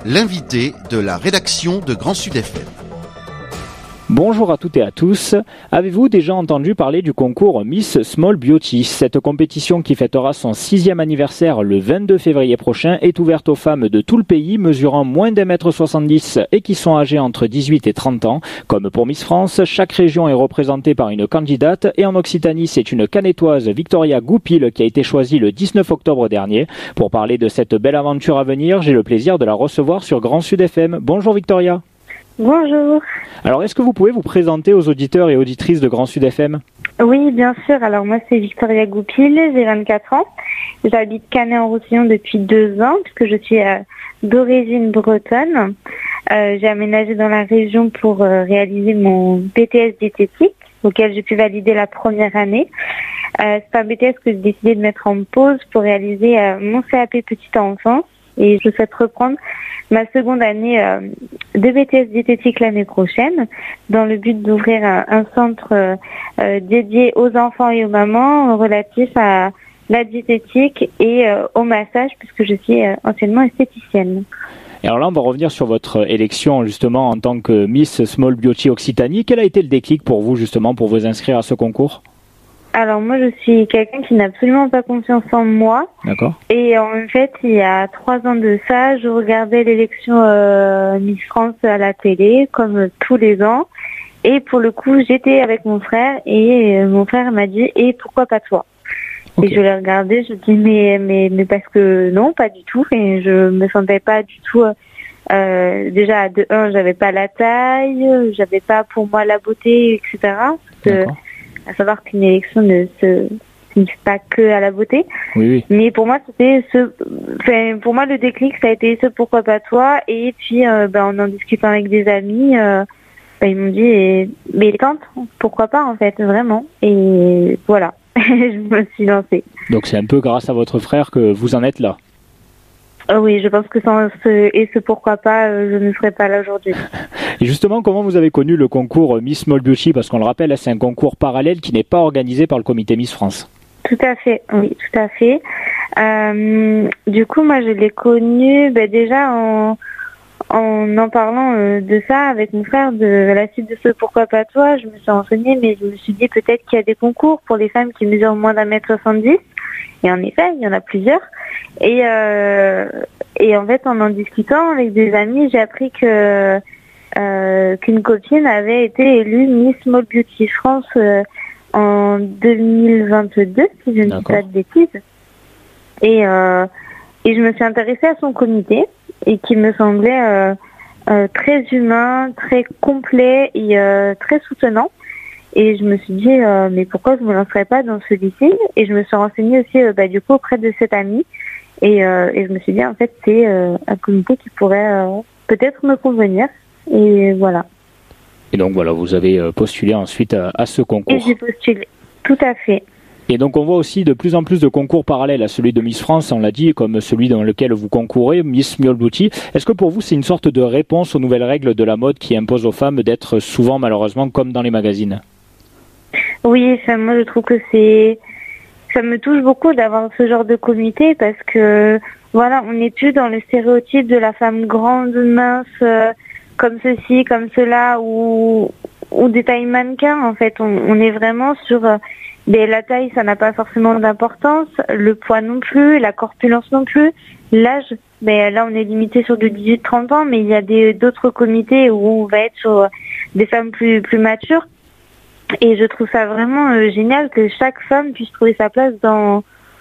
l'invité de la rédaction de Grand Sud FM. Bonjour à toutes et à tous. Avez-vous déjà entendu parler du concours Miss Small Beauty ? Cette compétition qui fêtera son 6e anniversaire le 22 février prochain est ouverte aux femmes de tout le pays mesurant moins d'1m70 et qui sont âgées entre 18 et 30 ans. Comme pour Miss France, chaque région est représentée par une candidate et en Occitanie, c'est une Canétoise, Victoria Goupil, qui a été choisie le 19 octobre dernier. Pour parler de cette belle aventure à venir, j'ai le plaisir de la recevoir sur Grand Sud FM. Bonjour Victoria. Bonjour. Alors, est-ce que vous pouvez vous présenter aux auditeurs et auditrices de Grand Sud FM ? Oui, bien sûr. Alors, moi, c'est Victoria Goupil, j'ai 24 ans. J'habite Canet-en-Roussillon depuis 2 ans, puisque je suis d'origine bretonne. J'ai aménagé dans la région pour réaliser mon BTS diététique, auquel j'ai pu valider la première année. C'est un BTS que j'ai décidé de mettre en pause pour réaliser mon CAP petite enfance. Et je souhaite reprendre ma seconde année de BTS diététique l'année prochaine, dans le but d'ouvrir un centre dédié aux enfants et aux mamans relatif à la diététique et au massage, puisque je suis anciennement esthéticienne. Et alors là, on va revenir sur votre élection justement en tant que Miss Small Beauty Occitanie. Quel a été le déclic pour vous justement pour vous inscrire à ce concours ? Alors moi, je suis quelqu'un qui n'a absolument pas confiance en moi. D'accord. Et en fait, il y a 3 ans de ça, je regardais l'élection Miss France à la télé, comme tous les ans. Et pour le coup, j'étais avec mon frère et mon frère m'a dit « Et pourquoi pas toi ?» Okay. Et je l'ai regardé, je dis mais parce que non, pas du tout. Et je me sentais pas du tout... déjà, de 1, j'avais pas la taille, j'avais pas pour moi la beauté, etc. À savoir qu'une élection ne se limite pas que à la beauté. Oui. Mais pour moi, pour moi, le déclic, ça a été ce pourquoi pas toi. Et puis, en discutant avec des amis, ils m'ont dit, mais tente, pourquoi pas, en fait, vraiment. Et voilà, je me suis lancée. Donc, c'est un peu grâce à votre frère que vous en êtes là. Oui, je pense que sans ce pourquoi pas, je ne serais pas là aujourd'hui. Et justement, comment vous avez connu le concours Miss Small Beauty ? Parce qu'on le rappelle, c'est un concours parallèle qui n'est pas organisé par le comité Miss France. Tout à fait, oui, tout à fait. Du coup, moi, je l'ai connu déjà en parlant de ça avec mon frère, de la suite de ce pourquoi pas toi. Je me suis renseignée, mais je me suis dit peut-être qu'il y a des concours pour les femmes qui mesurent moins d'1m70. Et en effet, il y en a plusieurs. Et en fait, en discutant avec des amis, j'ai appris qu'une copine avait été élue Miss Small Beauty France en 2022, si je ne dis pas de bêtises. Et je me suis intéressée à son comité et qui me semblait très humain, très complet et très soutenant. Et je me suis dit, mais pourquoi je ne me lancerais pas dans celui-ci ? Et je me suis renseignée aussi du coup auprès de cette amie. Et je me suis dit, en fait, c'est un comité qui pourrait peut-être me convenir. Et voilà. Et donc voilà, vous avez postulé ensuite à ce concours. Et j'ai postulé, tout à fait. Et donc on voit aussi de plus en plus de concours parallèles à celui de Miss France, on l'a dit, comme celui dans lequel vous concourez, Miss Small Beauty. Est-ce que pour vous c'est une sorte de réponse aux nouvelles règles de la mode qui imposent aux femmes d'être souvent malheureusement comme dans les magazines ? Oui, moi je trouve que ça me touche beaucoup d'avoir ce genre de comité parce que voilà, on n'est plus dans le stéréotype de la femme grande, mince, comme ceci, comme cela, ou des tailles mannequins. En fait, on est vraiment sur la taille, ça n'a pas forcément d'importance, le poids non plus, la corpulence non plus, l'âge. Mais là, on est limité sur de 18-30 ans, mais il y a d'autres comités où on va être sur des femmes plus matures. Et je trouve ça vraiment génial que chaque femme puisse trouver sa place dans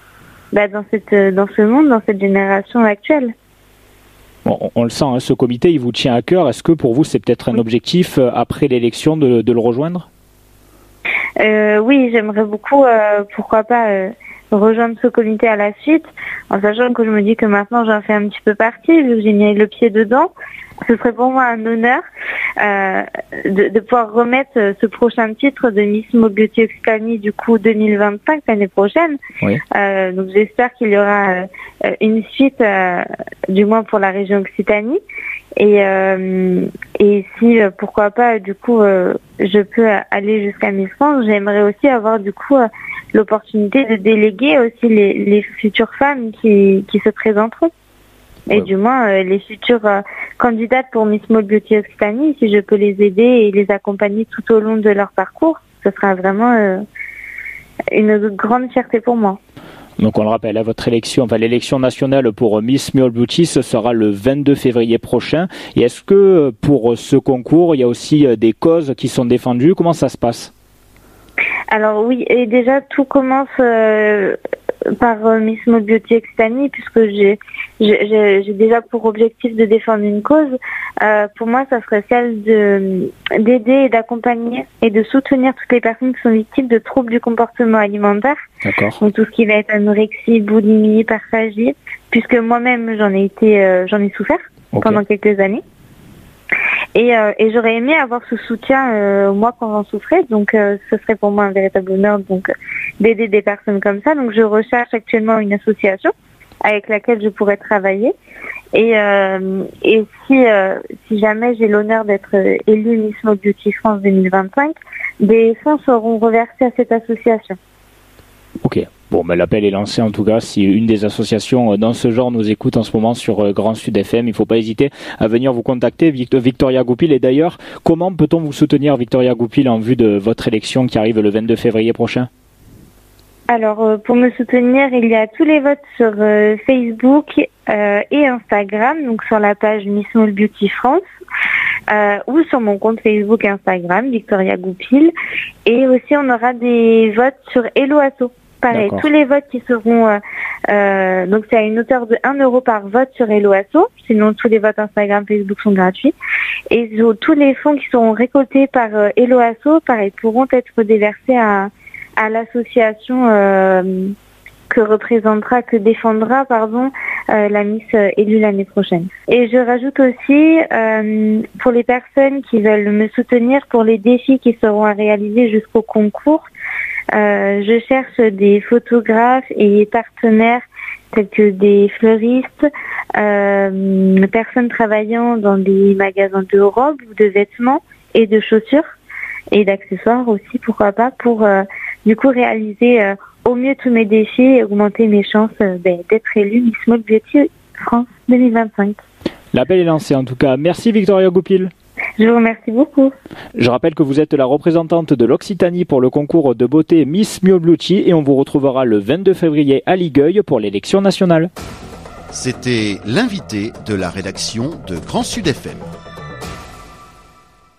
ce monde, dans cette génération actuelle. Bon, on le sent, hein, ce comité, il vous tient à cœur. Est-ce que pour vous, c'est peut-être un objectif après l'élection de le rejoindre ? Oui, j'aimerais beaucoup, pourquoi pas, rejoindre ce comité à la suite, en sachant que je me dis que maintenant j'en fais un petit peu partie, vu que j'ai mis le pied dedans. Ce serait pour moi un honneur de pouvoir remettre ce prochain titre de Miss Small Beauty Occitanie du coup 2025 l'année prochaine. Oui. Donc j'espère qu'il y aura une suite, du moins pour la région Occitanie. Et si pourquoi pas du coup je peux aller jusqu'à Miss France, j'aimerais aussi avoir du coup l'opportunité de déléguer aussi les futures femmes qui se présenteront. Et du moins, les futures candidates pour Miss Small Beauty Occitanie, si je peux les aider et les accompagner tout au long de leur parcours, ce sera vraiment une grande fierté pour moi. Donc on le rappelle, votre élection, l'élection nationale pour Miss Small Beauty, ce sera le 22 février prochain. Et est-ce que pour ce concours, il y a aussi des causes qui sont défendues? Comment ça se passe? Alors oui, et déjà tout commence par Miss Small Beauty Occitanie, puisque j'ai déjà pour objectif de défendre une cause. Pour moi, ça serait celle d'aider et d'accompagner et de soutenir toutes les personnes qui sont victimes de troubles du comportement alimentaire. D'accord. Donc tout ce qui va être anorexie, boulimie, hyperphagie, puisque moi-même j'en ai souffert pendant quelques années. Et j'aurais aimé avoir ce soutien moi quand j'en souffrais, donc ce serait pour moi un véritable honneur d'aider des personnes comme ça. Donc je recherche actuellement une association avec laquelle je pourrais travailler. Et si jamais j'ai l'honneur d'être élue Miss Small Beauty France 2025, des fonds seront reversés à cette association. Ok. Bon, l'appel est lancé en tout cas. Si une des associations dans ce genre nous écoute en ce moment sur Grand Sud FM, il ne faut pas hésiter à venir vous contacter, Victoria Goupil. Et d'ailleurs, comment peut-on vous soutenir, Victoria Goupil, en vue de votre élection qui arrive le 22 février prochain? Alors, pour me soutenir, il y a tous les votes sur Facebook et Instagram, donc sur la page Miss Small Beauty France, ou sur mon compte Facebook et Instagram, Victoria Goupil. Et aussi, on aura des votes sur Hello Asso. Pareil, tous les votes qui seront... donc, c'est à une hauteur de 1 euro par vote sur Hello Asso. Sinon, tous les votes Instagram, Facebook sont gratuits. Et tous les fonds qui seront récoltés par Hello Asso, pareil, pourront être déversés à l'association que défendra la Miss élue l'année prochaine. Et je rajoute aussi, pour les personnes qui veulent me soutenir pour les défis qui seront à réaliser jusqu'au concours, je cherche des photographes et partenaires tels que des fleuristes, personnes travaillant dans des magasins de robes ou de vêtements et de chaussures et d'accessoires aussi, pourquoi pas, pour du coup réaliser au mieux tous mes défis et augmenter mes chances d'être élue Miss Small Beauty France 2025. L'appel est lancé en tout cas. Merci Victoria Goupil. Je vous remercie beaucoup. Je rappelle que vous êtes la représentante de l'Occitanie pour le concours de beauté Miss Small Beauty et on vous retrouvera le 22 février à Ligueuil pour l'élection nationale. C'était l'invité de la rédaction de Grand Sud FM.